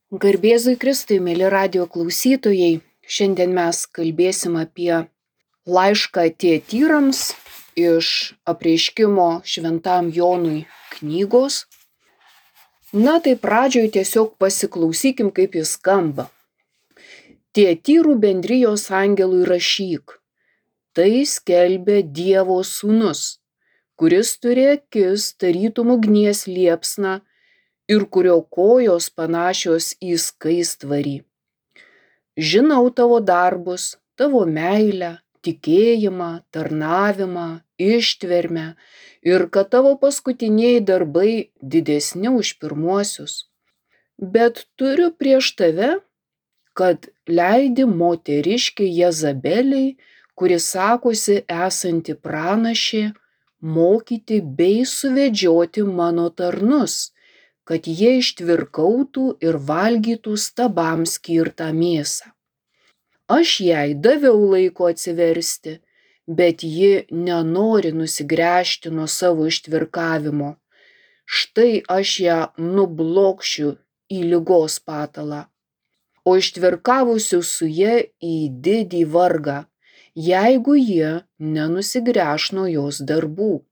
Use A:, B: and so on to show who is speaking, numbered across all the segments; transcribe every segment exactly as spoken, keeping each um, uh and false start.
A: Garbėzui Kristui, mėly radijo klausytojai, šiandien mes kalbėsim apie laišką Tietyrams iš Apreiškimo šventam Jonui knygos. Na tai pradžioj tiesiog pasiklausykim, kaip jis skamba. Tietyrų bendrijos angelui rašyk, tai skelbia Dievo sūnus, kuris turi akis tarytum ugnies liepsną ir kurio kojos panašios į skaistvarį. Žinau tavo darbus, tavo meilę, tikėjimą, tarnavimą, ištvermę ir kad tavo paskutiniai darbai didesni už pirmuosius. Bet turiu prieš tave, kad leidi moteriškei Jezabeliai, kuri sakosi esanti pranašė, mokyti bei suvedžioti mano tarnus, kad jie ištvirkautų ir valgytų stabams skirtą mėsą. Aš jai daviau laiko atsiversti, bet ji nenori nusigręžti nuo savo ištvirkavimo. Štai aš ją nublokšiu į ligos patalą, o ištvirkavusiu su ja į didį vargą, jeigu jie nenusigręš nuo jos darbų.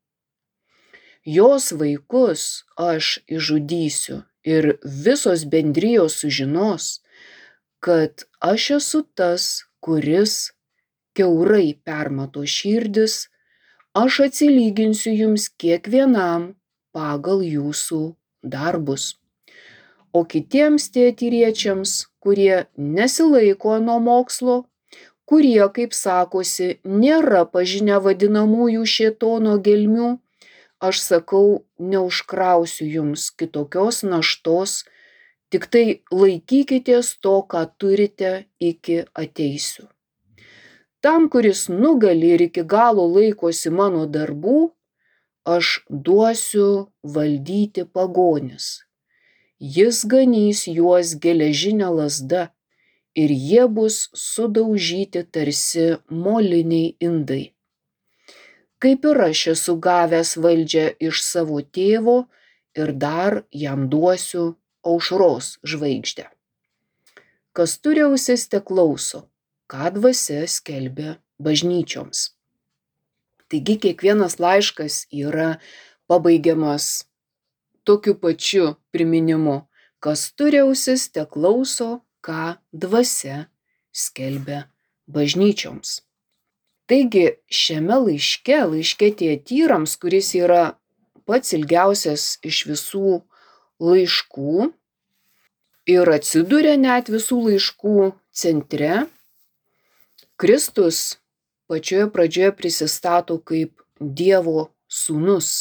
A: Jos vaikus aš išžudysiu ir visos bendrijos sužinos, kad aš esu tas, kuris kiaurai permato širdis, aš atsilyginsiu jums kiekvienam pagal jūsų darbus. O kitiems tietyriečiams, kurie nesilaiko nuo mokslo, kurie, kaip sakosi, nėra pažinę vadinamųjų šėtono gelmių, aš sakau, neužkrausiu jums kitokios naštos, tik tai laikykitės to, ką turite, iki ateisiu. Tam, kuris nugali ir iki galo laikosi mano darbų, aš duosiu valdyti pagonis. Jis ganys juos geležinę lazdą ir jie bus sudaužyti tarsi moliniai indai. Kaip ir aš esu gavęs valdžią iš savo tėvo ir dar jam duosiu aušros žvaigždę. Kas turi ausis, teklauso, ką dvasia skelbia bažnyčioms. Taigi kiekvienas laiškas yra pabaigiamas tokiu pačiu priminimu, kas turi ausis, teklauso, ką dvasia skelbia bažnyčioms. Taigi šiame laiške, laiške Tietyrams, kuris yra pats ilgiausias iš visų laiškų ir atsiduria net visų laiškų centre, Kristus pačioje pradžioje prisistato kaip Dievo sūnus.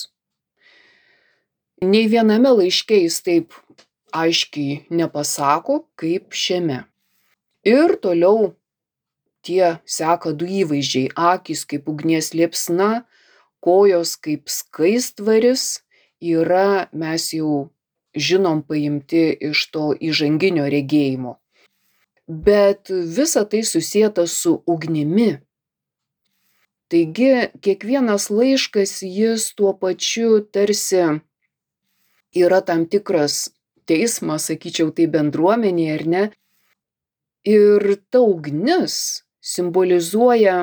A: Nei viename laiške jis taip aiškiai nepasako, kaip šiame. Ir toliau tie seka du įvaizdžiai, akys kaip ugnies liepsna, kojos kaip skaistvaris, yra, mes jau žinom, paimti iš to įžanginio regėjimo. Bet visa tai susieta su ugnimi. Taigi kiekvienas laiškas, jis tuo pačiu tarsi yra tam tikras teismas, sakyčiau, tai bendruomenė, ar ne? Ir ta ugnis simbolizuoja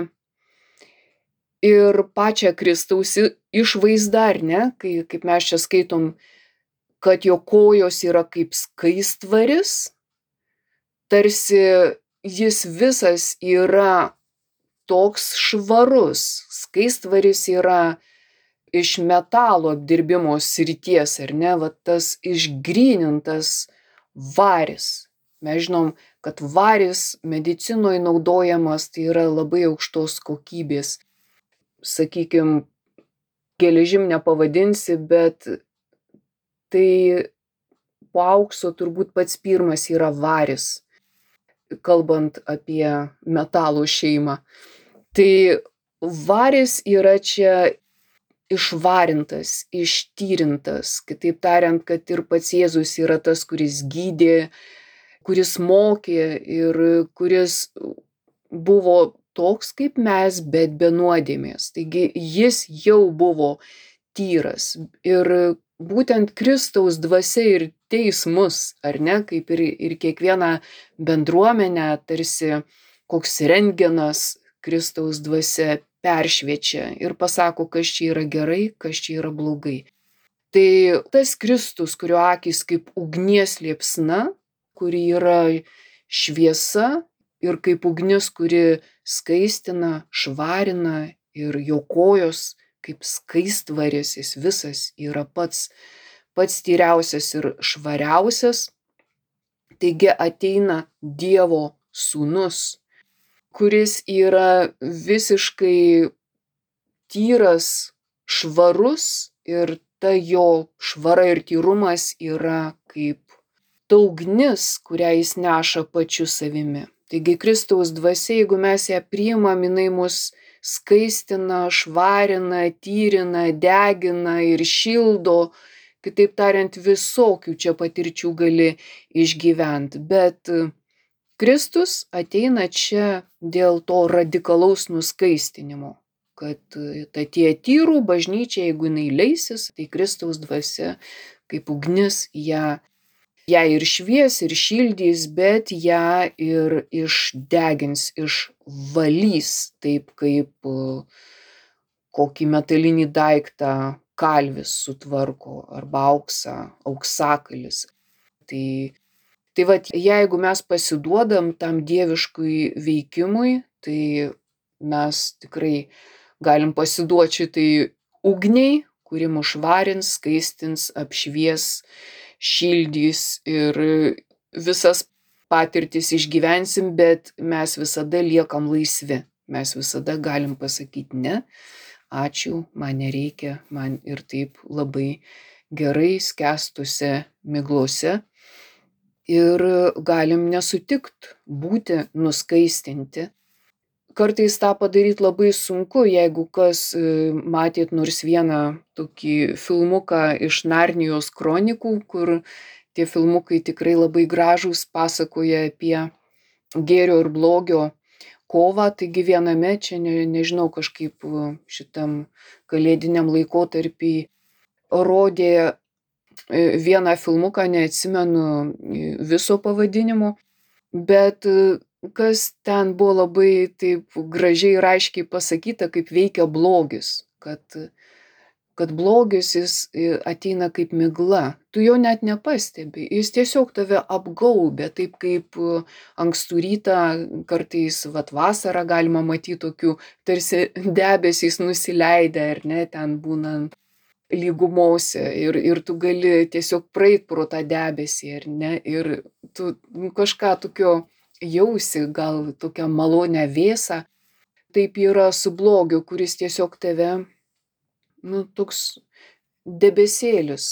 A: ir pačią Kristaus išvaizdą, ar ne? Kai, kaip mes čia skaitom, kad jo kojos yra kaip skaistvaris, tarsi jis visas yra toks švarus. Skaistvaris yra iš metalo apdirbimo srities, ar ne? Va tas išgrynintas varis. Mes žinom, kad varis medicinoje naudojamas, tai yra labai aukštos kokybės. Sakykim, geležim nepavadinsi, bet tai po aukso turbūt pats pirmas yra varis, kalbant apie metalų šeimą. Tai varis yra čia išvarintas, ištyrintas. Kitaip tariant, kad ir pats Jėzus yra tas, kuris gydė, kuris mokė ir kuris buvo toks kaip mes, bet be nuodėmės. Taigi jis jau buvo tyras. Ir būtent Kristaus dvasia ir ateis mus, ar ne, kaip ir, ir kiekvieną bendruomenę, tarsi koks rentgenas Kristaus dvasia peršviečia ir pasako, kas čia yra gerai, kas čia yra blogai. Tai tas Kristus, kurio akys kaip ugnies liepsna, kuri yra šviesa ir kaip ugnis, kuri skaistina, švarina ir jo kojos kaip skaistvarės, jis visas yra pats, pats tyriausias ir švariausias. Taigi ateina Dievo sūnus, kuris yra visiškai tyras, švarus ir ta jo švara ir tyrumas yra kaip ta ugnis, kurią jis neša pačiu savimi. Taigi Kristaus dvasia, jeigu mes ją priimam, jinai mus skaistina, švarina, tyrina, degina ir šildo. Kitaip tariant, visokių čia patirčių gali išgyventi. Bet Kristus ateina čia dėl to radikalaus nuskaistinimo, kad ta tie tyrų bažnyčia, jeigu jinai leisis, tai Kristaus dvasia kaip ugnis ją, ją ir švies, ir šildys, bet ją ir išdegins, išvalys, taip kaip kokį metalinį daiktą kalvis sutvarko arba auksą, auksakalis. Tai, tai vat, jeigu mes pasiduodam tam dieviškui veikimui, tai mes tikrai galim pasiduoti šitai ugniai, kuri mus švarins, skaistins, apšvies, šildys ir visas patirtis išgyvensim, bet mes visada liekam laisvi. Mes visada galim pasakyti ne, ačiū, man nereikia, man ir taip labai gerai skęstuose miglose. Ir galim nesutikt būti nuskaistinti. Kartais tą padaryti labai sunku, jeigu kas matėt nors vieną tokį filmuką iš Narnijos kronikų, kur tie filmukai tikrai labai gražūs, pasakoja apie gėrio ir blogio kovą. Taigi viename čia, ne, nežinau, kažkaip šitam kalėdiniam laikotarpį rodė vieną filmuką, neatsimenu viso pavadinimo, bet kas ten buvo labai taip gražiai ir aiškiai pasakyta, kaip veikia blogis, kad, kad blogis jis ateina kaip migla, tu jo net nepastebi, jis tiesiog tave apgaubia, taip kaip ankstų rytą, kartais vat vasarą galima matyti tokių tarsi debesys nusileidę, ar ne, ten būnant lygumose ir, ir tu gali tiesiog praeit pro tą debesį, ar ne, ir tu kažką tokio jausi, gal tokią malonę vėsą. Taip yra su blogiu, kuris tiesiog tave, nu, toks debesėlis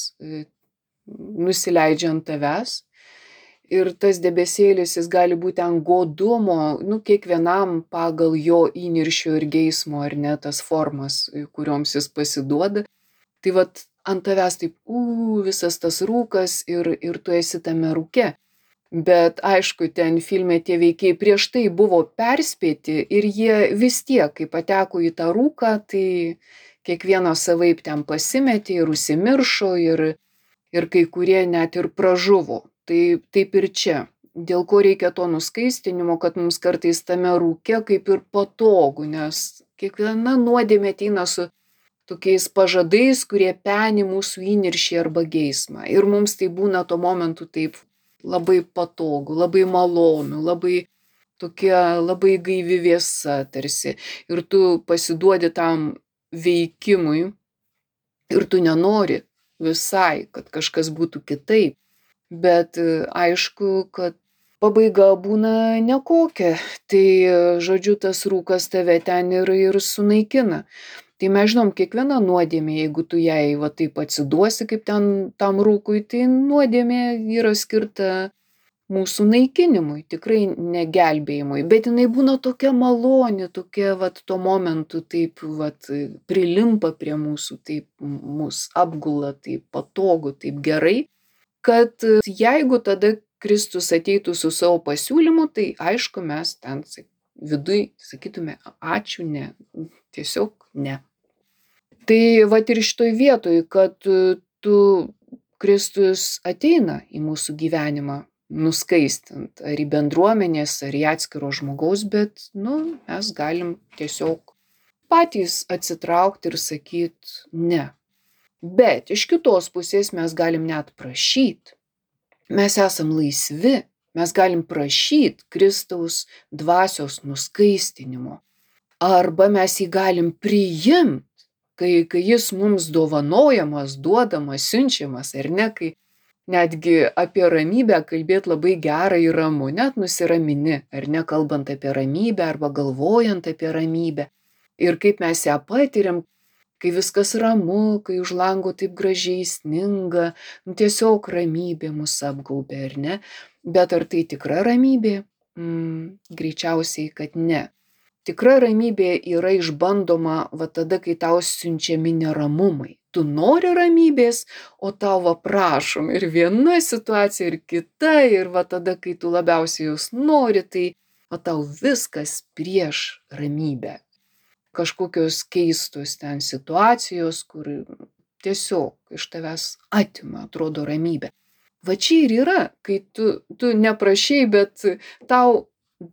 A: nusileidžia ant tavęs. Ir tas debesėlis, jis gali būti ant godumo, nu, kiekvienam pagal jo įniršio ir geismo, ar ne, tas formas, kurioms jis pasiduoda. Tai vat ant tavęs taip, u, visas tas rūkas ir, ir tu esi tame rūke. Bet aišku, ten filme tie veikėjai prieš tai buvo perspėti ir jie vis tiek, kai pateko į tą rūką, tai kiekvienas savaip ten pasimetė ir užsimiršo ir, ir kai kurie net ir pražuvo. Tai taip ir čia. Dėl ko reikia to nuskaistinimo, kad mums kartais tame rūke kaip ir patogu, nes kiekviena nuodėmė ateina su tokiais pažadais, kurie peni mūsų įniršį arba geismą. Ir mums tai būna tuo momentu taip labai patogu, labai malonu, labai tokia labai gaivi vėsa tarsi. Ir tu pasiduodi tam veikimui ir tu nenori visai, kad kažkas būtų kitaip. Bet aišku, kad pabaiga būna nekokia. Tai, žodžiu, tas rūkas tave ten ir, ir sunaikina. Tai mes žinom, kiekviena nuodėmė, jeigu tu jai va taip atsiduosi kaip ten tam rūkui, tai nuodėmė yra skirta mūsų naikinimui, tikrai negelbėjimui. Bet jinai būna tokia maloni, tokia vat tuo momentu taip vat prilimpa prie mūsų, taip mus apgula, taip patogu, taip gerai, kad jeigu tada Kristus ateitų su savo pasiūlymu, tai aišku, mes ten viduj sakytume ačiū, ne, tiesiog ne. Tai vat ir šitoj vietoj, kad tu Kristus ateina į mūsų gyvenimą, nuskaistint, ar į bendruomenės, ar į atskiro žmogaus, bet, nu, mes galim tiesiog patys atsitraukti ir sakyt ne. Bet iš kitos pusės mes galim net prašyt. Mes esam laisvi, mes galim prašyt Kristaus dvasios nuskaistinimo. Arba mes jį galim priimt, kai, kai jis mums dovanojamas, duodamas, siunčiamas, ar ne, kai netgi apie ramybę kalbėt labai gera ir ramu, net nusiramini, ar ne, kalbant apie ramybę arba galvojant apie ramybę. Ir kaip mes ją patiriam, kai viskas ramu, kai už lango taip gražiai sninga, nu, tiesiog ramybė mus apgaubė, ar ne? Bet ar tai tikra ramybė? Mm, greičiausiai, kad ne. Tikra ramybė yra išbandoma va tada, kai tau siunčiami neramumai. Tu nori ramybės, o tau va prašom ir viena situacija, ir kita, ir va tada, kai tu labiausiai jos nori, tai va tau viskas prieš ramybę. Kažkokios keistos ten situacijos, kur tiesiog iš tavęs atima, atrodo, ramybė. Va čia ir yra, kai tu, tu neprašei, bet tau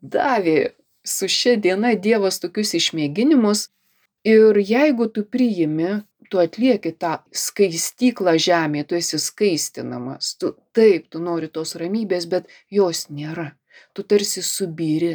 A: davė su šia diena Dievas tokius išmėginimus ir jeigu tu priimi, tu atlieki tą skaistyklą žemėje, tu esi skaistinamas. Tu, taip, tu nori tos ramybės, bet jos nėra. Tu tarsi subyri.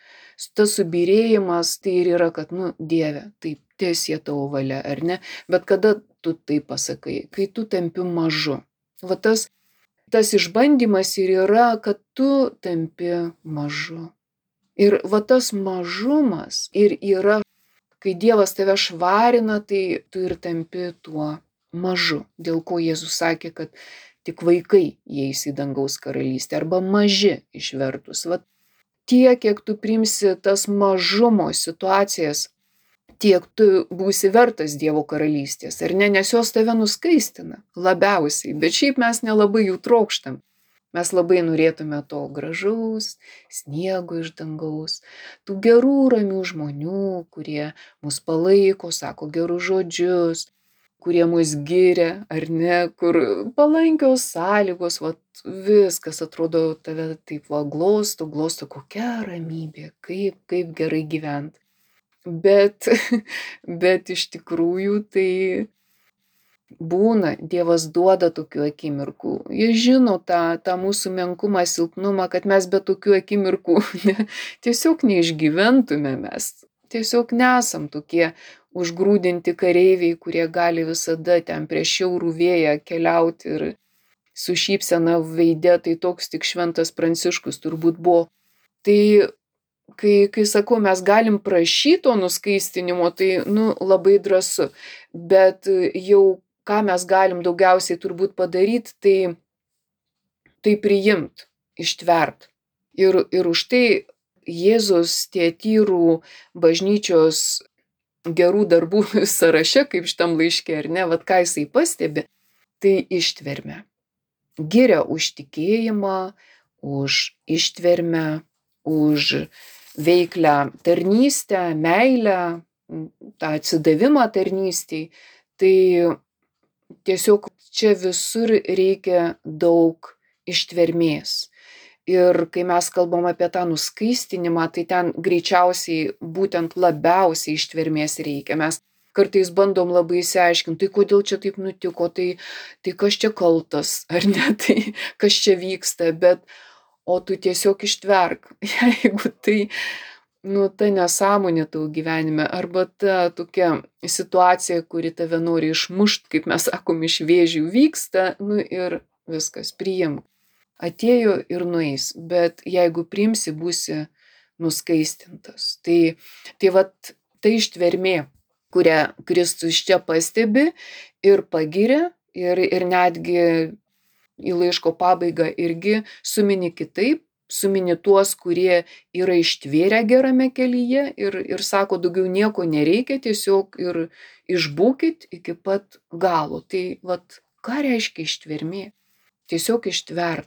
A: Tas subyrėjimas tai ir yra, kad, nu, Dieve, taip, tiesie tavo valia, ar ne? Bet kada tu tai pasakai? Kai tu tampi mažu. Va tas, tas išbandymas ir yra, kad tu tampi mažu. Ir va tas mažumas ir yra, kai Dievas tave švarina, tai tu ir tampi tuo mažu. Dėl ko Jėzus sakė, kad tik vaikai įeis į dangaus karalystę, arba maži išvertus. Va tiek, kiek tu priimsi tas mažumo situacijas, tiek tu būsi vertas Dievo karalystės, ar ne, nes jos tave nuskaistina labiausiai, bet šiaip mes nelabai jų trokštam. Mes labai norėtume to gražaus sniego iš dangaus, tų gerų, ramių žmonių, kurie mus palaiko, sako gerus žodžius, kurie mus giria, ar ne, kur palankios sąlygos, va, viskas atrodo tave taip va glosto, glosto, kokia ramybė, kaip, kaip gerai gyvent. Bet, bet iš tikrųjų tai būna, Dievas duoda tokių akimirkų. Jis žino tą, tą mūsų menkumą, silpnumą, kad mes be tokių akimirkų ne, tiesiog neišgyventume mes. Tiesiog nesam tokie užgrūdinti kareiviai, kurie gali visada ten prieš šiaurų vėją keliauti ir su šypsena veide, tai toks tik šventas Pranciškus turbūt buvo. Tai kai, kai sakau, mes galim prašyti to nuskaistinimo, tai, nu, labai drąsu. Bet jau ką mes galim daugiausiai turbūt padaryti, tai, tai priimt, ištvert. Ir, ir už tai Jėzus Tiatyrų bažnyčios gerų darbų sąraše, kaip šitam laiške, ar ne, vat ką jisai pastebi, tai ištvermę. Giria už tikėjimą, už ištvermę, už veiklę tarnystę, meilę, tą atsidavimą tarnystei. Tai tiesiog čia visur reikia daug ištvermės. Ir kai mes kalbam apie tą nuskaistinimą, tai ten greičiausiai būtent labiausiai ištvermės reikia. Mes kartais bandom labai išsiaiškinti, tai kodėl čia taip nutiko, tai, tai kas čia kaltas, ar ne, tai kas čia vyksta, bet o tu tiesiog ištverk, jeigu tai, nu, ta nesąmonė tavo gyvenime, arba ta tokia situacija, kuri tave nori išmušt, kaip mes sakom, iš vėžių vyksta, nu ir viskas, priimk. Atėjo ir nueis, bet jeigu priimsi, būsi nuskaistintas. Tai, tai vat, tai ištvermė, kurią Kristus čia pastebi ir pagiria, ir, ir netgi į laiško pabaigą irgi sumini kitaip, sumini tuos, kurie yra ištvėrę gerame kelyje ir, ir sako, daugiau nieko nereikia, tiesiog ir išbūkit iki pat galo. Tai vat, ką reiškia ištvermė? Tiesiog ištvert.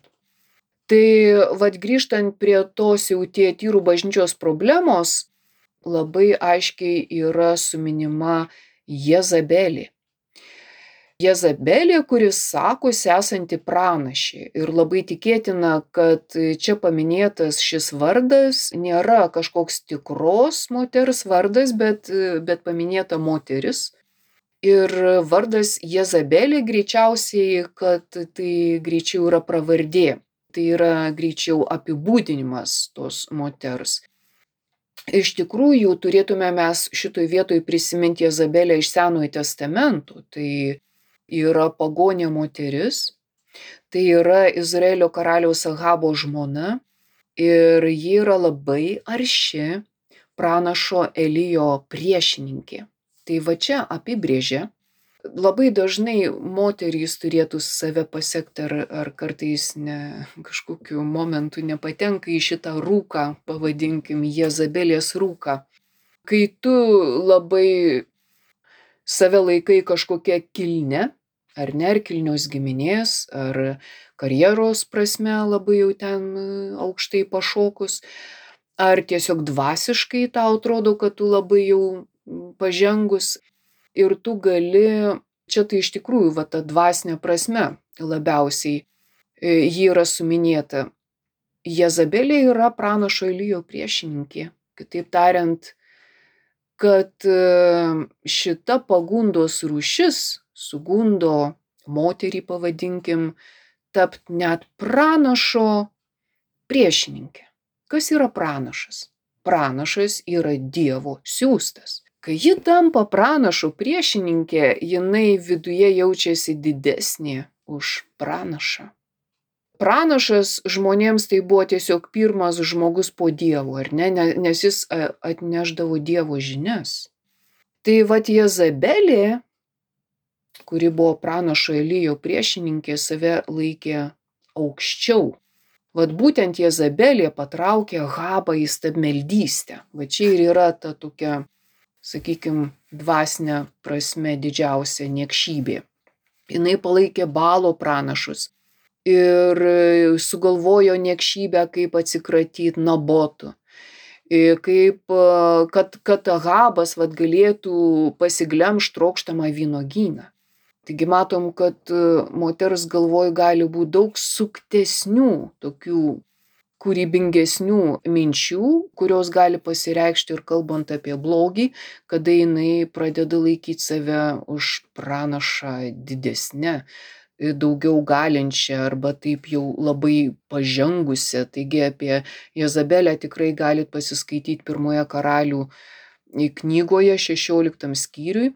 A: Tai vat grįžtant prie tos jau Tiatyrų bažnyčios problemos, labai aiškiai yra suminima Jezabelė. Jezabelė, kuris sakosi esanti pranašė. Ir labai tikėtina, kad čia paminėtas šis vardas nėra kažkoks tikros moters vardas, bet, bet paminėta moteris. Ir vardas Jezabelė greičiausiai, kad tai greičiau yra pravardė. Tai yra greičiau apibūdinimas tos moters. Iš tikrųjų, turėtume mes šitoj vietoj prisiminti Jezabelę iš Senojo testamento. Tai yra pagonė moteris, tai yra Izraelio karaliaus Ahabo žmona ir ji yra labai arši pranašo Elijo priešininkė. Tai va čia apibrėžia. Labai dažnai moterys turėtų save pasekti, ar, ar kartais ne, kažkokiu momentu nepatenka į šitą rūką, pavadinkim, Jezabelės rūką. Kai tu labai save laikai kažkokia kilne, ar ne, ar kilnios giminės, ar karjeros prasme labai jau ten aukštai pašokus, ar tiesiog dvasiškai tau atrodo, kad tu labai jau pažengus ir tu gali, čia tai iš tikrųjų va ta dvasinė prasme labiausiai ji yra suminėta. Jezabelė yra pranašo Elijo priešininkė. Kitaip tariant, kad šita pagundos rūšis sugundo moterį, pavadinkim, tapt net pranašo priešininkė. Kas yra pranašas? Pranašas yra Dievo siųstas. Kai ji tampa pranašo priešininkė, jinai viduje jaučiasi didesnė už pranašą. Pranašas žmonėms tai buvo tiesiog pirmas žmogus po Dievo, ar ne, nes jis atneždavo Dievo žinias. Tai vat Jezabelė, kuri buvo pranašo Elijo priešininkė, save laikė aukščiau. Vat būtent Jezabelė patraukė Ahabą į stabmeldystę. Va čia ir yra ta tokia, sakykim, dvasinė prasme didžiausia niekšybė. Jinai palaikė Baalo pranašus ir sugalvojo niekšybę, kaip atsikratyti Nabotų. Kaip, kad, kad Ahabas vat galėtų pasiglemžt trokštamą vynuogyną. Taigi matom, kad moters galvoj gali būti daug suktesnių, tokių kūrybingesnių minčių, kurios gali pasireikšti ir kalbant apie blogį, kada jinai pradeda laikyti save už pranašą didesnę, daugiau galinčią arba taip jau labai pažengusią. Taigi apie Jezabelę tikrai galit pasiskaityti pirmoje Karalių knygoje šešioliktam skyriui.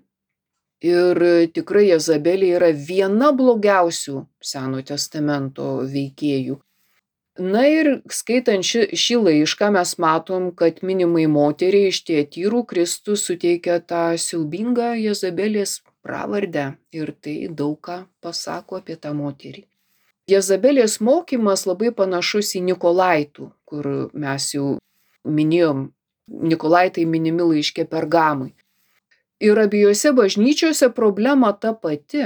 A: Ir tikrai Jezabelė yra viena blogiausių Senojo testamento veikėjų. Na ir skaitant šį, šį laišką mes matom, kad minimai moteriai iš Tiatyrų Kristus suteikia tą siaubingą Jezabelės pravardę ir tai daug ką pasako apie tą moterį. Jezabelės mokymas labai panašus į Nikolaitų, kur mes jau minėjom, Nikolaitai minimi laiške Pergamui. Ir abiejose bažnyčiose problema ta pati,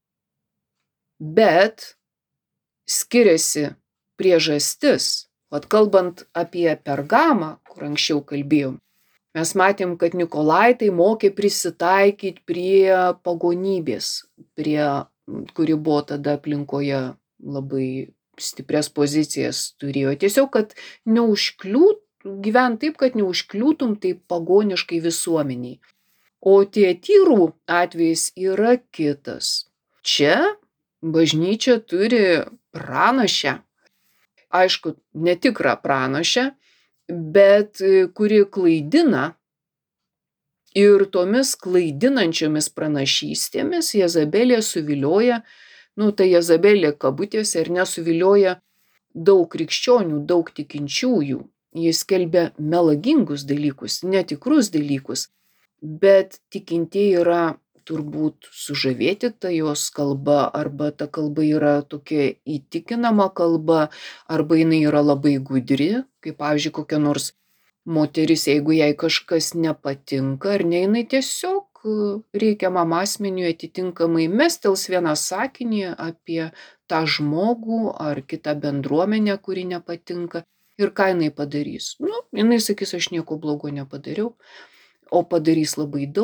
A: bet skiriasi priežastis. Vat kalbant apie Pergamą, kur anksčiau kalbėjom, mes matėm, kad Nikolaitai mokė prisitaikyti prie pagonybės, prie, kuri buvo tada aplinkoje labai stiprias pozicijas turėjo. Tiesiog, kad neužkliūtum, gyvent taip, kad neužkliūtum taip pagoniškai visuomeniai. O Tiatyrų atvejis yra kitas. Čia bažnyčia turi pranašę, aišku, netikrą pranašę, bet kuri klaidina ir tomis klaidinančiomis pranašystėmis Jezabelė suvilioja, nu tai Jezabelė kabutėse ir nesuvilioja daug krikščionių, daug tikinčiųjų. Jis skelbia melagingus dalykus, netikrus dalykus, bet tikintieji yra turbūt sužavėti ta jos kalba, arba ta kalba yra tokia įtikinama kalba, arba jinai yra labai gudri, kaip pavyzdžiui kokia nors moteris, jeigu jai kažkas nepatinka, ar ne, jinai tiesiog reikiamam asmeniui atitinkamai mestels vieną sakinį apie tą žmogų ar kitą bendruomenę, kuri nepatinka, ir ką jinai padarys. Nu, jinai sakys, aš nieko blogo nepadariau, o padarys labai daug.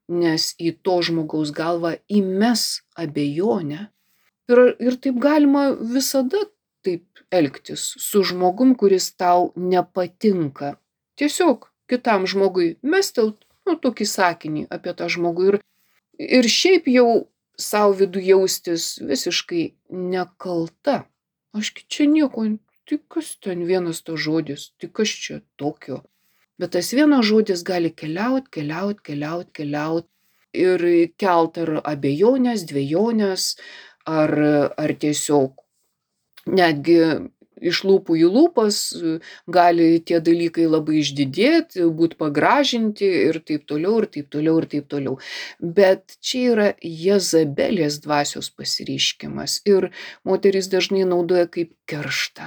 A: nes į to žmogaus galvą įmes abejonę. Ir, ir taip galima visada taip elgtis su žmogum, kuris tau nepatinka. Tiesiog kitam žmogui mestelt, nu, tokį sakinį apie tą žmogų ir, ir šiaip jau savo vidų jaustis visiškai nekalta. Ašgi čia nieko, tai kas ten vienas to žodis, tai kas čia tokio. Bet tas vienas žodis gali keliaut, keliaut, keliaut, keliaut ir kelt ar abejonės, dvejonės, ar, ar tiesiog netgi iš lūpų į lūpas gali tie dalykai labai išdidėti, būt pagražinti ir taip toliau, ir taip toliau, ir taip toliau. Bet čia yra Jezabelės dvasios pasireiškimas ir moterys dažnai naudoja kaip kerštą.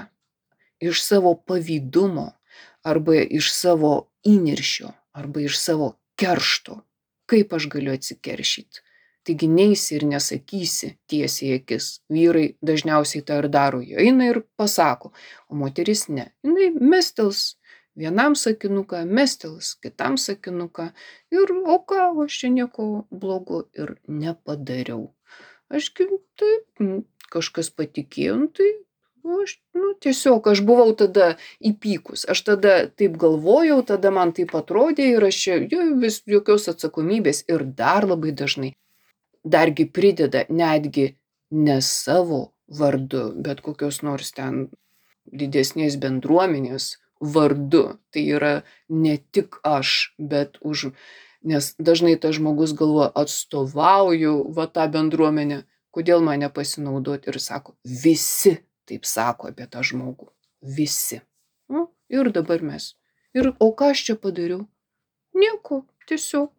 A: Iš savo pavydumo, arba iš savo įniršio, arba iš savo keršto. Kaip aš galiu atsikeršyti? Taigi neisi ir nesakysi tiesiai į akis. Vyrai dažniausiai tą ir daro. Jie eina ir pasako, o moteris ne. Jinai mestels vienam sakinuką, mestels kitam sakinuką. Ir o ką, aš čia nieko blogo ir nepadariau. Ašgi taip, kažkas patikėjo, nu tai aš, nu, tiesiog aš buvau tada įpykus. Aš tada taip galvojau, tada man taip atrodė ir aš čia jo, vis jokios atsakomybės ir dar labai dažnai. Dargi prideda netgi ne savo vardu, bet kokios nors ten didesnės bendruomenės vardu. Tai yra ne tik aš, bet už, nes dažnai tas žmogus galvoja, atstovauju va tą bendruomenę, kodėl man nepasinaudoti ir sako, visi taip sako apie tą žmogų, visi. Nu, ir dabar mes. Ir o ką aš čia padariau? Nieko, tiesiog.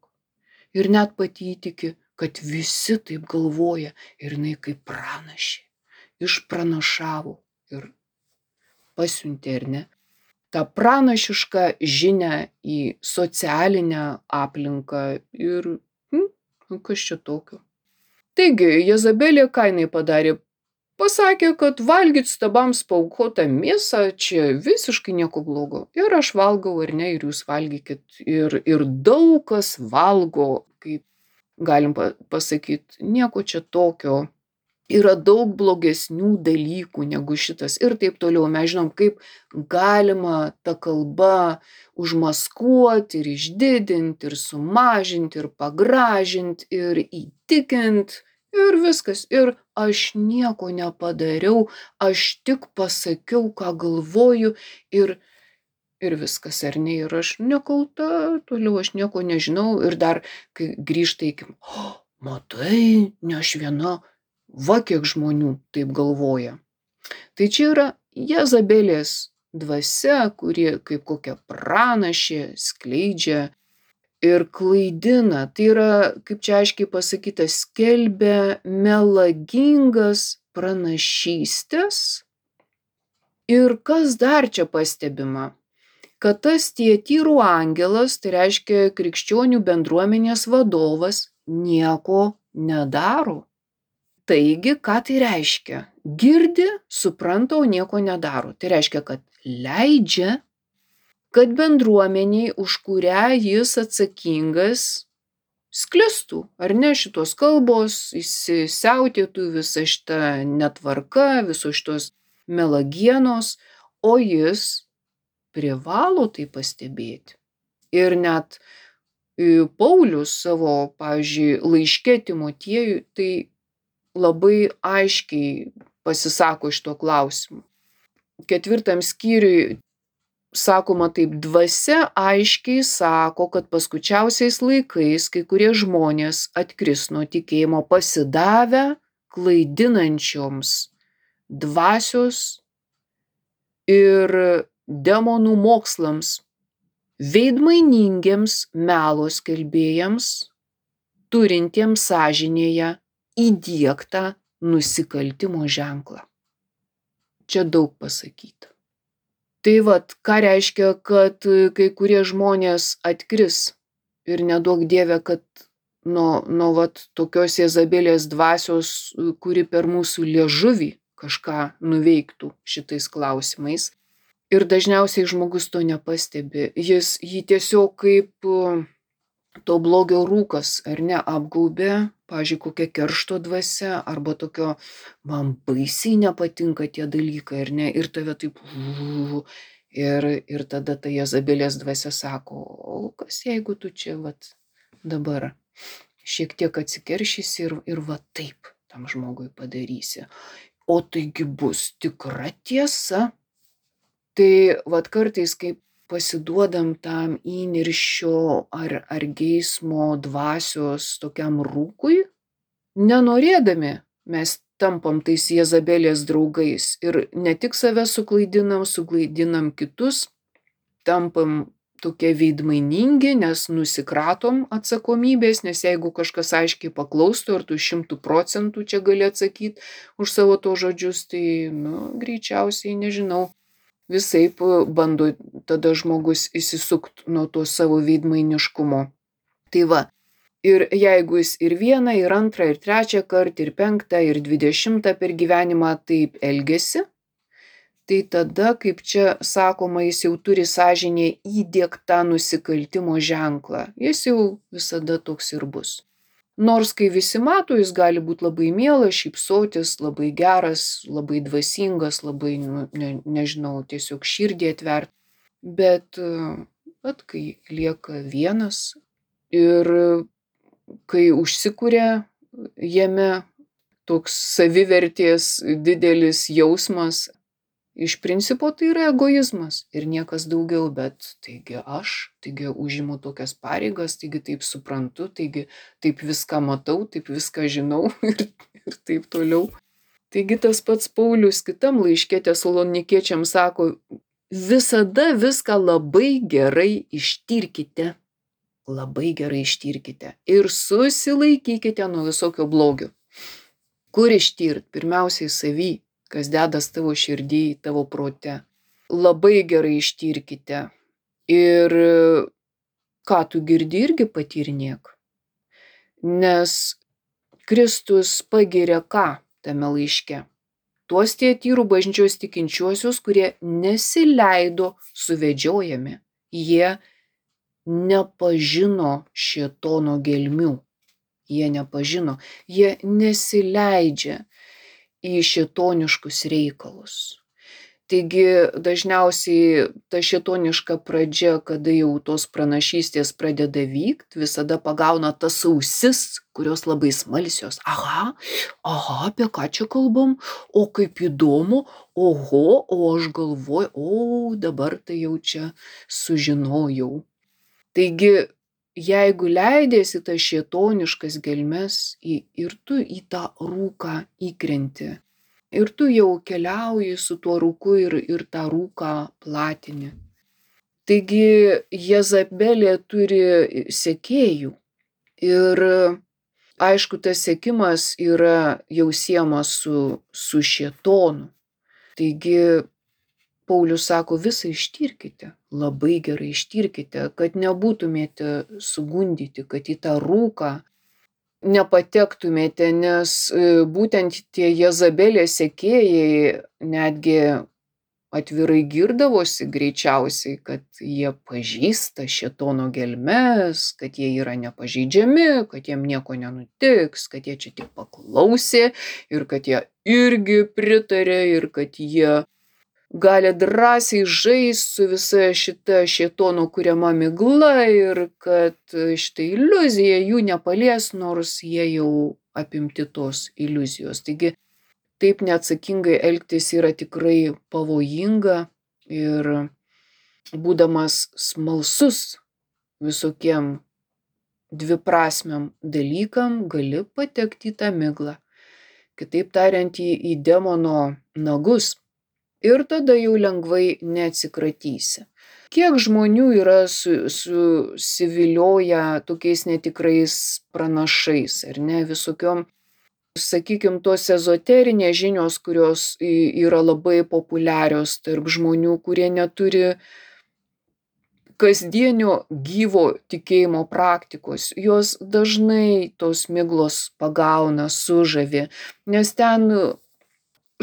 A: Ir net pati įtiki, kad visi taip galvoja ir jinai kaip pranašė. Išpranašavo ir pasiuntė, ar ne? tą pranašišką žinią į socialinę aplinką ir hm, kas čia tokio. Taigi, Jezabelė ką jinai padarė? Pasakė, kad valgyt stabams paaukotą mėsą čia visiškai nieko blogo. Ir aš valgau, ar ne, ir jūs valgykit. Ir, ir daug kas valgo, kaip galim pasakyti, nieko čia tokio. Yra daug blogesnių dalykų negu šitas ir taip toliau. Mes žinom, kaip galima tą kalbą užmaskuoti ir išdidinti, ir sumažinti, ir pagražinti, ir įtikinti, ir viskas. Ir aš nieko nepadariau, aš tik pasakiau, ką galvoju ir, ir viskas, ar ne, ir aš nekalta, toliau aš nieko nežinau. Ir dar, kai grįžta iki, oh, matai, ne aš viena, va kiek žmonių taip galvoja. Tai čia yra Jezabelės dvasia, kuri kaip kokia pranašė skleidžia ir klaidina. Tai yra, kaip čia aiškiai pasakyta, skelbia melagingas pranašystės. Ir kas dar čia pastebima? Kad tas Tiatyrų angelas, tai reiškia krikščionių bendruomenės vadovas, nieko nedaro. Taigi, ką tai reiškia? Girdi, supranta, o nieko nedaro. Tai reiškia, kad leidžia, kad bendruomeniai, už kurią jis atsakingas, sklistų. Ar ne šitos kalbos, įsisiautėtų visa šita netvarka, visos šitos melagienos, o jis privalo tai pastebėti. Ir net Paulius savo, pavyzdžiui, laiške Timotiejui, tai labai aiškiai pasisako iš to klausimu. Ketvirtam skyriui sakoma taip, dvasia aiškiai sako, kad paskučiausiais laikais kai kurie žmonės atkris nuo tikėjimo pasidavę klaidinančioms dvasios ir demonų mokslams, veidmainingiems melo skelbėjams, turintiems sąžinėje įdiegtą nusikaltimo ženklą. Čia daug pasakyta. Tai vat, ką reiškia, kad kai kurie žmonės atkris ir neduok Dieve, kad nuo, nuo vat, tokios Jezabelės dvasios, kuri per mūsų liežuvį kažką nuveiktų šitais klausimais. Ir dažniausiai žmogus to nepastebi. Jis jį tiesiog kaip to blogio rūkas, ar ne, apgaubė, pavyzdžiui, kokia keršto dvasia, arba tokio, man baisiai nepatinka tie dalykai, ar ne, ir tave taip, uu, ir, ir tada ta Jezabelės dvasia sako, o kas jeigu tu čia, vat, dabar šiek tiek atsikeršysi ir, ir va taip tam žmogui padarysi. O taigi bus tikra tiesa. Tai vat kartais, kai pasiduodam tam įniršio ar, ar geismo dvasios tokiam rūkui, nenorėdami mes tampam tais Jezabelės draugais ir ne tik save suklaidinam, suklaidinam kitus, tampam tokie veidmainingi, nes nusikratom atsakomybės, nes jeigu kažkas aiškiai paklaustų, ar tu šimtų procentų čia gali atsakyti už savo to žodžius, tai, nu, greičiausiai, nežinau, visaip bando tada žmogus įsisukt nuo to savo veidmainiškumo. Tai va, ir jeigu jis ir vieną, ir antrą, ir trečią kartą, ir penktą, ir dvidešimtą per gyvenimą taip elgesi, tai tada, kaip čia sakoma, jis jau turi sąžinėje įdiegtą nusikaltimo ženklą. Jis jau visada toks ir bus. Nors kai visi mato, jis gali būti labai mielas, šypsotis, labai geras, labai dvasingas, labai, nu, ne, nežinau, tiesiog širdį atvert. Bet, vat, kai lieka vienas ir kai užsikuria jame toks savivertės didelis jausmas, iš principo tai yra egoizmas ir niekas daugiau, bet taigi aš, taigi užimu tokias pareigas, taigi taip suprantu, taigi taip viską matau, taip viską žinau ir, ir taip toliau. Taigi tas pats Paulius kitam laiške Tesalonikiečiams sako, visada viską labai gerai ištirkite, labai gerai ištirkite ir susilaikykite nuo visokio blogio. Kur ištirt? Pirmiausiai savy, kas dedas tavo širdį, tavo prote. Labai gerai ištirkite. Ir ką tu girdi, irgi patyrinėk. Nes Kristus pagiria ką tame laiške? Tuos Tiatyrų bažnyčios tikinčiuosius, kurie nesileido suvedžiojami. Jie nepažino šėtono gelmių. Jie nepažino. Jie nesileidžia į šėtoniškus reikalus. Taigi dažniausiai ta šėtoniška pradžia, kada jau tos pranašystės pradeda vykt, visada pagauna tas ausis, kurios labai smalsios. Aha, aha, apie ką čia kalbam? O kaip įdomu, oho, o aš galvoju, o dabar tai jau čia sužinojau. Taigi, jeigu leidėsi tas šėtoniškas gelmes ir tu į tą rūką įkrenti, ir tu jau keliauji su tuo rūku ir, ir tą rūką platini. Taigi Jezabelė turi sekėjų ir aišku, tas sekimas yra jau siejamas su, su šėtonu. Taigi Paulius sako, visą ištirkite, labai gerai ištirkite, kad nebūtumėte sugundyti, kad į tą rūką nepatektumėte, nes būtent tie Jezabelės sekėjai netgi atvirai girdavosi greičiausiai, kad jie pažįsta šėtono gelmes, kad jie yra nepažeidžiami, kad jiem nieko nenutiks, kad jie čia tik paklausė ir kad jie irgi pritarė ir kad jie gali drąsiai žaisti su visa šita šėtono kuriama migla ir kad šita iliuzija jų nepalies, nors jie jau apimti tos iliuzijos. Taigi taip neatsakingai elgtis yra tikrai pavojinga ir būdamas smalsus visokiem dviprasmiam dalykam gali patekti į tą miglą. Kitaip tariant, į, į demono nagus. Ir tada jau lengvai neatsikratysi. Kiek žmonių yra su, susivilioję tokiais netikrais pranašais, ar ne, visokiom, sakykime, tos ezoterinės žinios, kurios yra labai populiarios tarp žmonių, kurie neturi kasdienio gyvo tikėjimo praktikos. Jos dažnai tos miglos pagauna, sužavi, nes ten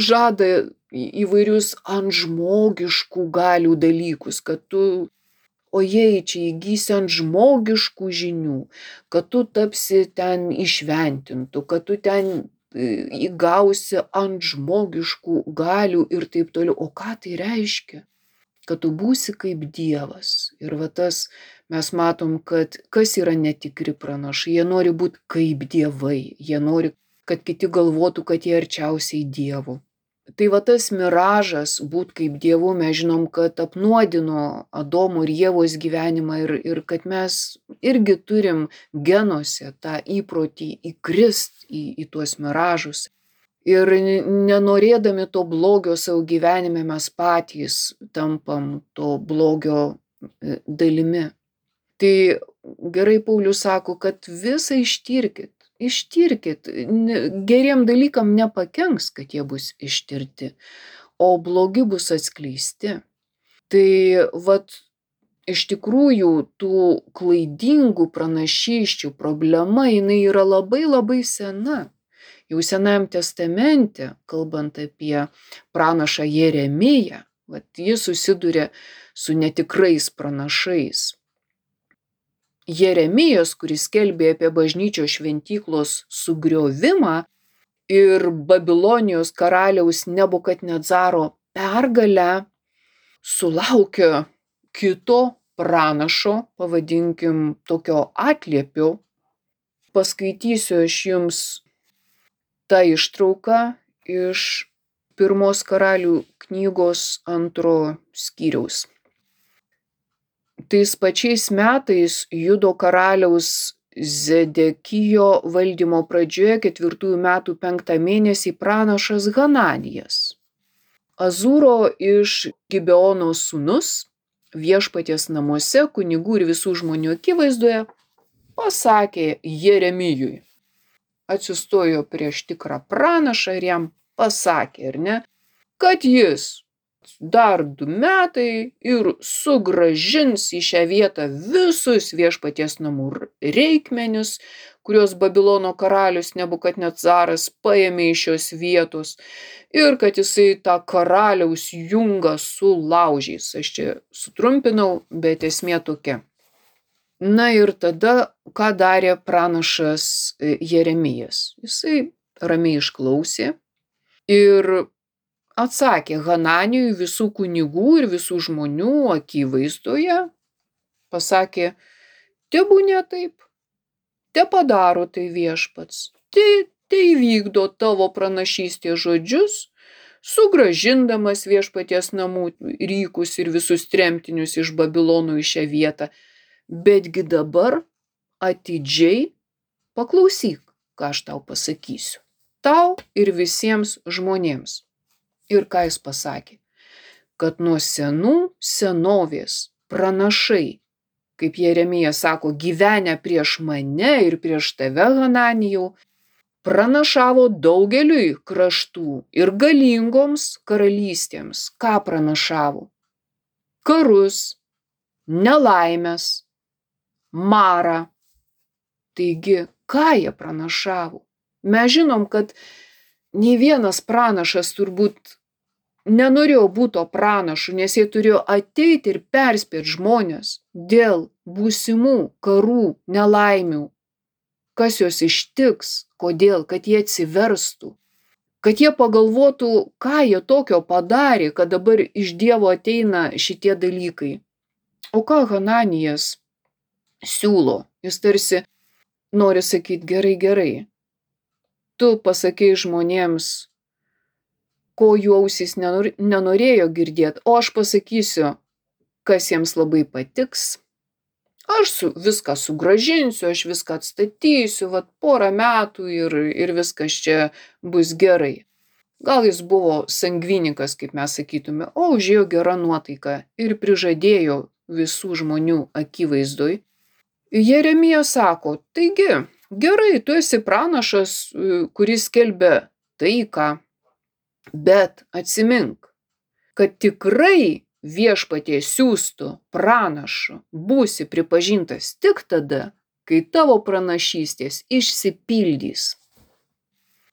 A: žada įvairius antžmogiškų galių dalykus, kad tu, o jei čia įgysi ant žmogiškų žinių, kad tu tapsi ten įšventintu, kad tu ten įgausi ant žmogiškų galių ir taip toliau. O ką tai reiškia? Kad tu būsi kaip Dievas. Ir va tas mes matom, kad kas yra netikri pranašai, jie nori būti kaip dievai, jie nori, kad kiti galvotų, kad jie arčiausiai Dievo. Tai va tas miražas būt kaip Dievu, mes žinom, kad apnuodino Adomo ir Ievos gyvenimą ir, ir kad mes irgi turim genuose tą įprotį įkrist į, į tuos miražus. Ir nenorėdami to blogio savo gyvenime mes patys tampam to blogio dalimi. Tai gerai Paulius sako, kad visą ištirkit. Ištirkit, geriem dalykam nepakenks, kad jie bus ištirti, o blogi bus atskleisti. Tai vat iš tikrųjų tų klaidingų pranašysčių problema, jinai yra labai labai sena. Jau Senajam testamente, kalbant apie pranašą Jeremiją, vat jis susiduria su netikrais pranašais. Jeremijas, kuris skelbė apie bažnyčios šventyklos sugriovimą ir Babilonijos karaliaus Nebukadnezaro pergalę, sulaukė kito pranašo, pavadinkim tokio atliepio. Paskaitysiu aš jums tą ištrauką iš pirmos karalių knygos antro skyriaus. Tais pačiais metais Judo karaliaus Zedekijo valdymo pradžioje ketvirtųjų metų penktą mėnesį pranašas Hananijas, Azūro iš Gibeono sūnus, viešpaties namuose, kunigų ir visų žmonių akivaizdoje, pasakė Jeremijui. Atsistojo prieš tikrą pranašą ir jam pasakė, ar ne, kad jis dar du metai ir sugrąžins į šią vietą visus viešpaties namų reikmenis, kuriuos Babilono karalius Nebukadnezaras paėmė iš šios vietos, ir kad jisai tą karaliaus jungą sulaužys. Aš čia sutrumpinau, bet esmė tokia. Na ir tada, ką darė pranašas Jeremijas? Jisai ramiai išklausė ir atsakė Hananijui visų kunigų ir visų žmonių akivaizdoje, pasakė, tebūnie taip, te padaro tai viešpats, tai, tai vykdo tavo pranašystės žodžius, sugrąžindamas viešpaties namų rykus ir visus tremtinius iš Babilono į šią vietą, betgi dabar atidžiai paklausyk, ką aš tau pasakysiu, tau ir visiems žmonėms. Ir ką jis pasakė? Kad nuo senų senovės pranašai, kaip Jeremijas sako, gyvenę prieš mane ir prieš tave, Hananijau, pranašavo daugeliui kraštų ir galingoms karalystėms. Ką pranašavo? Karus, nelaimes, marą. Taigi, ką jie pranašavo? Mes žinom, kad nei vienas pranašas turbūt nenorėjo būti pranašu, nes jie turėjo ateiti ir perspėti žmonės dėl būsimų karų, nelaimių, kas jos ištiks, kodėl, kad jie atsiverstų, kad jie pagalvotų, ką jie tokio padarė, kad dabar iš Dievo ateina šitie dalykai. O ką Hananijas siūlo? Jis tarsi nori sakyti, gerai, gerai. Tu pasakei žmonėms, ko jų ausys nenorėjo girdėti, o aš pasakysiu, kas jiems labai patiks. Aš su, viską sugrąžinsiu, aš viską atstatysiu, vat porą metų ir, ir viskas čia bus gerai. Gal jis buvo sangvinikas, kaip mes sakytume, o užėjo gera nuotaika ir prižadėjo visų žmonių akivaizdoj. Jeremijas sako, taigi, gerai, tu esi pranašas, kuris skelbia taiką, bet atsimink, kad tikrai viešpatie siųstų pranašu būsi pripažintas tik tada, kai tavo pranašystės išsipildys.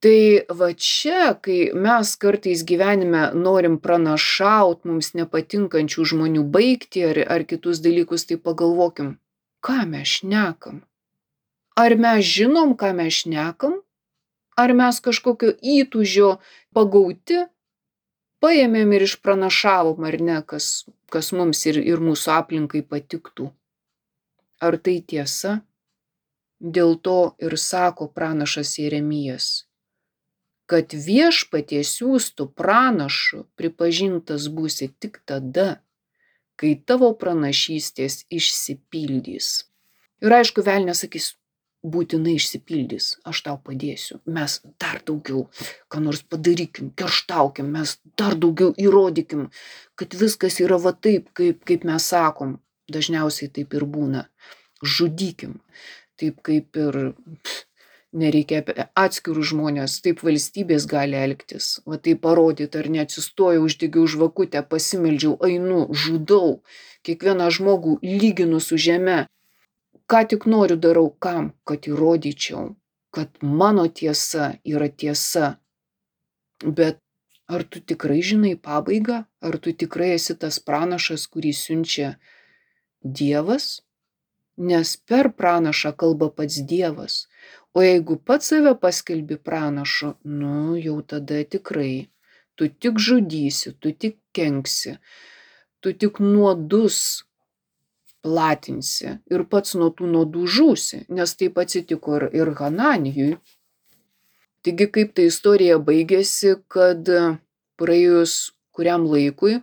A: Tai va čia, kai mes kartais gyvenime norim pranašaut mums nepatinkančių žmonių baigtį ar, ar kitus dalykus, tai pagalvokim, ką mes šnekam. Ar mes žinom, ką mes šnekam? Ar mes kažkokio įtūžio pagauti paėmėm ir išpranašavom, ar ne, kas, kas mums ir, ir mūsų aplinkai patiktų? Ar tai tiesa? Dėl to ir sako pranašas Jeremijas, kad viešpaties siųstų pranašu pripažintas būsi tik tada, kai tavo pranašystės išsipildys. Ir aišku, velnias sakys, būtinai išsipildys, aš tau padėsiu, mes dar daugiau, ką nors padarykim, kerštaukim, mes dar daugiau įrodykim, kad viskas yra va taip, kaip, kaip mes sakom. Dažniausiai taip ir būna. Žudykim, taip kaip ir nereikia apie atskirus žmonės, taip valstybės gali elgtis. Va taip parodyti, ar neatsistojau, uždegiau žvakutę, pasimeldžiau, einu, žudau, kiekvieną žmogų lyginu su žeme. Ką tik noriu darau, kam? Kad įrodyčiau, kad mano tiesa yra tiesa. Bet ar tu tikrai žinai pabaigą? Ar tu tikrai esi tas pranašas, kurį siunčia Dievas? Nes per pranašą kalba pats Dievas. O jeigu pats save paskelbi pranašu, nu jau tada tikrai. Tu tik žudysi, tu tik kenksi, tu tik nuodus platinsi ir pats nuo tų nuodų žūsi, nes taip atsitiko ir, ir Hananijui. Taigi kaip ta istorija baigėsi, kad praėjus kuriam laikui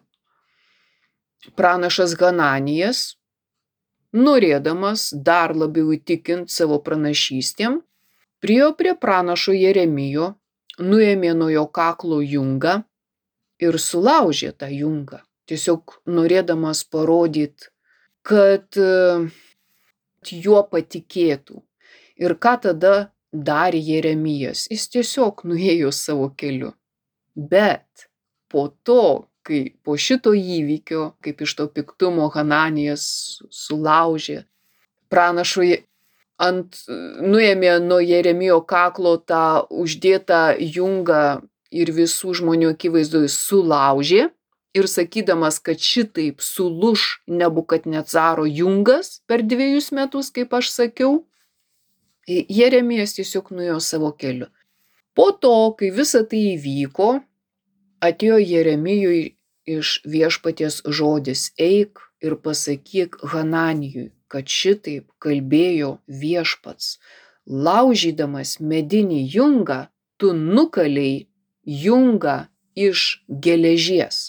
A: pranašas Hananijas, norėdamas dar labiau įtikinti savo pranašystėm, priėjo prie pranašo Jeremijo, nuėmė nuo jo kaklo jungą ir sulaužė tą jungą, tiesiog norėdamas parodyti, kad juo patikėtų. Ir ką tada darė Jeremijas? Jis tiesiog nuėjo savo keliu. Bet po to, kai po šito įvykio, kaip iš to piktumo Hananijas sulaužė, pranašo ant, nuėmė nuo Jeremijo kaklo tą uždėtą jungą ir visų žmonių akivaizdoje sulaužė, ir sakydamas, kad šitaip sulūš Nebukadnecaro jungas per dviejus metus, kaip aš sakiau, Jeremijas tiesiog nuėjo savo keliu. Po to, kai visa tai įvyko, atėjo Jeremijui iš viešpaties žodis, eik ir pasakyk Hananijui, kad šitaip kalbėjo viešpats. Laužydamas medinį jungą, tu nukalei jungą iš geležies.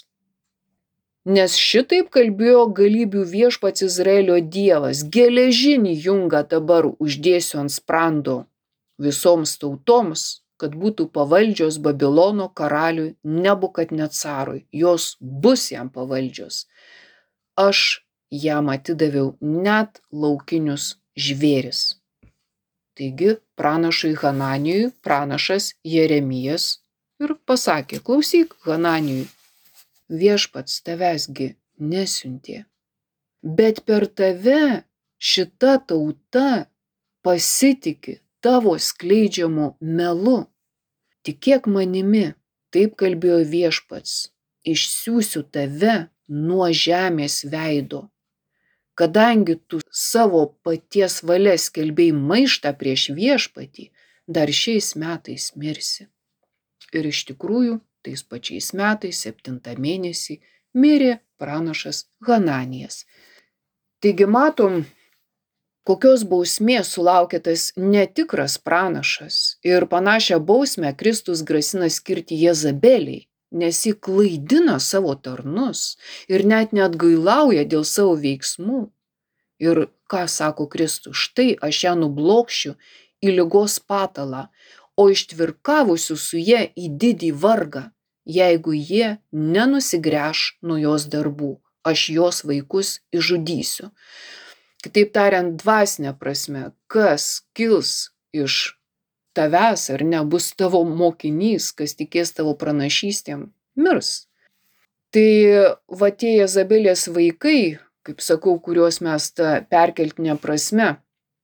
A: Nes šitaip kalbėjo galybių viešpats Izraelio Dievas, geležinį jungą dabar uždėsiu ant sprando visoms tautoms, kad būtų pavaldžios Babilono karaliui Nebukadnecarui, jos bus jam pavaldžios. Aš jam atidaviau net laukinius žvėris. Taigi pranašui Hananijui pranašas Jeremijas ir pasakė, klausyk Hananijui, viešpats tavęsgi nesiuntė, bet per tave šita tauta pasitiki tavo skleidžiamu melu. Tikėk manimi, taip kalbėjo viešpats, išsiųsiu tave nuo žemės veido. Kadangi tu savo paties valia skelbei maištą prieš viešpatį, dar šiais metais mirsi. Ir iš tikrųjų, tais pačiais metais, septintą mėnesį, mirė pranašas Hananijas. Taigi matom, kokios bausmės sulaukė tas netikras pranašas. Ir panašią bausmę Kristus grasina skirti Jezabeliai, nes ji klaidina savo tarnus ir net neatgailauja dėl savo veiksmų. Ir ką sako Kristus? Štai aš ją nublokšiu į ligos patalą, o ištvirkavusių su jie į didį vargą, jeigu jie nenusigręš nuo jos darbų. Aš jos vaikus išžudysiu. Kitaip tariant, dvasinė prasme, kas kils iš tavęs ar ne, bus tavo mokinys, kas tikės tavo pranašystėm, mirs. Tai va tie Jezabelės vaikai, kaip sakau, kuriuos mes tą perkeltinę prasme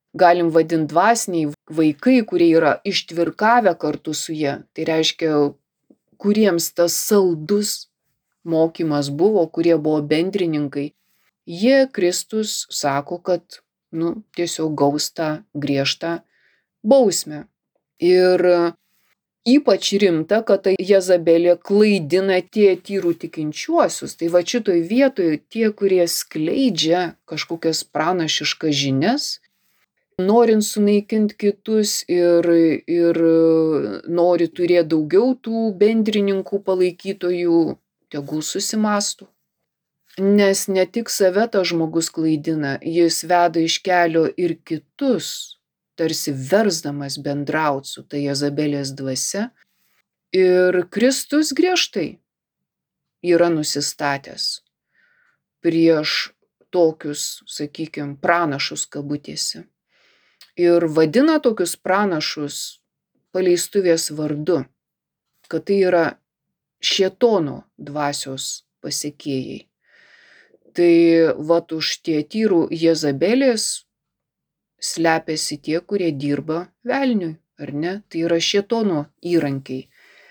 A: galim vadinti dvasiniai vaikai, kurie yra ištvirkavę kartu su jie. Tai reiškia, kuriems tas saldus mokymas buvo, kurie buvo bendrininkai. Jie Kristus sako, kad nu, tiesiog gaus tą griežtą bausmę. Ir ypač rimta, kad tai Jezabelė klaidina Tiatyrų tikinčiuosius. Tai va šitoj vietoj tie, kurie skleidžia kažkokias pranašiškas žinias, norint sunaikinti kitus ir, ir nori turėti daugiau tų bendrininkų palaikytojų, tegul susimąstų. Nes ne tik save tas žmogus klaidina, jis veda iš kelio ir kitus, tarsi versdamas bendrauti su ta Jezabelės dvasia. Ir Kristus griežtai yra nusistatęs prieš tokius, sakykime, pranašus kabutėse. Ir vadina tokius pranašus paleistuvės vardu, kad tai yra šėtono dvasios pasekėjai. Tai vat už Tiatyrų Jezabelės slepiasi tie, kurie dirba velniui, ar ne? Tai yra šėtono įrankiai.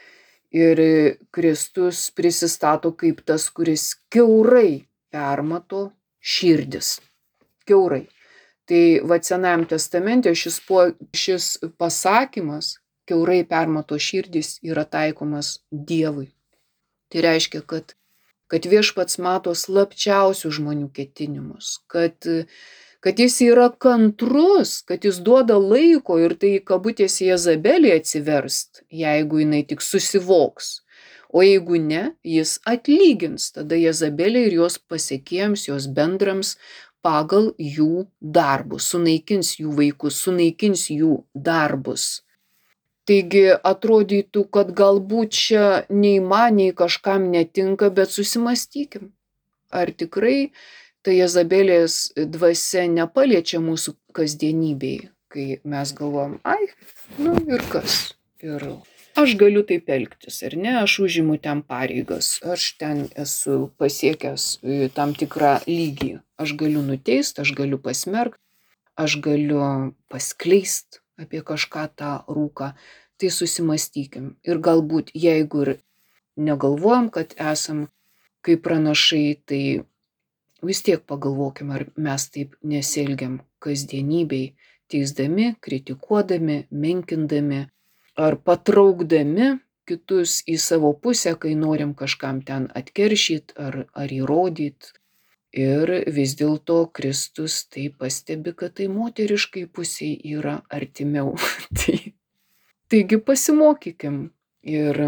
A: Ir Kristus prisistato kaip tas, kuris kiaurai permato širdis. Kiaurai. Tai vat Senajam testamente šis, po, šis pasakymas, kiaurai permato širdis, yra taikomas Dievui. Tai reiškia, kad, kad Viešpats mato slapčiausių žmonių ketinimus, kad, kad jis yra kantrus, kad jis duoda laiko ir tai kabutėse Jezabelė atsiverst, jeigu jinai tik susivoks. O jeigu ne, jis atlygins tada Jezabelė ir jos pasekėjams, jos bendrams pagal jų darbus, sunaikins jų vaikus, sunaikins jų darbus. Taigi atrodytų, kad galbūt čia nei man, nei kažkam netinka, bet susimastykim. Ar tikrai ta Jezabelės dvasia nepaliečia mūsų kasdienybėje, kai mes galvojam, ai, nu ir kas. Ir aš galiu taip elgtis, ar ne, aš užimu ten pareigas, aš ten esu pasiekęs tam tikrą lygį. Aš galiu nuteist, aš galiu pasmerkt, aš galiu paskleist apie kažką tą rūką. Tai susimastykim. Ir galbūt jeigu ir negalvojam, kad esam kaip pranašai, tai vis tiek pagalvokim, ar mes taip nesielgiam kasdienybėj, teisdami, kritikuodami, menkindami, ar patraukdami kitus į savo pusę, kai norim kažkam ten atkeršyt ar, ar įrodyt. Ir vis dėlto Kristus tai pastebi, kad tai moteriškai pusiai yra artimiau. tai, taigi pasimokykim ir,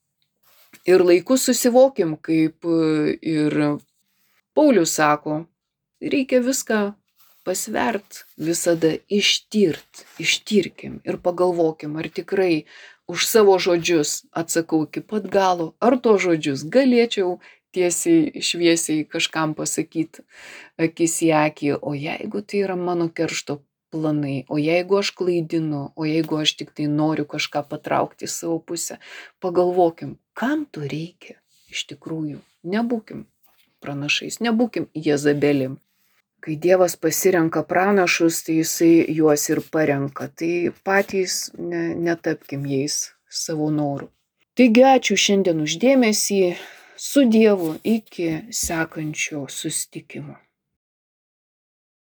A: ir laiku susivokim, kaip ir Paulius sako, reikia viską pasvert, visada ištirt, ištirkim ir pagalvokim, ar tikrai už savo žodžius atsakau iki pat galo, ar to žodžius galėčiau tiesiai, šviesiai kažkam pasakyti akis į akį, o jeigu tai yra mano keršto planai, o jeigu aš klaidinu, o jeigu aš tik tai noriu kažką patraukti į savo pusę, pagalvokim, kam to reikia iš tikrųjų. Nebūkim pranašais, nebūkim Jezabelėm. Kai Dievas pasirenka pranašus, tai jisai juos ir parenka, tai patys ne, netapkim jais savo noru. Taigi ačiū šiandien už dėmesį. Su Dievu iki sekančio susitikimo.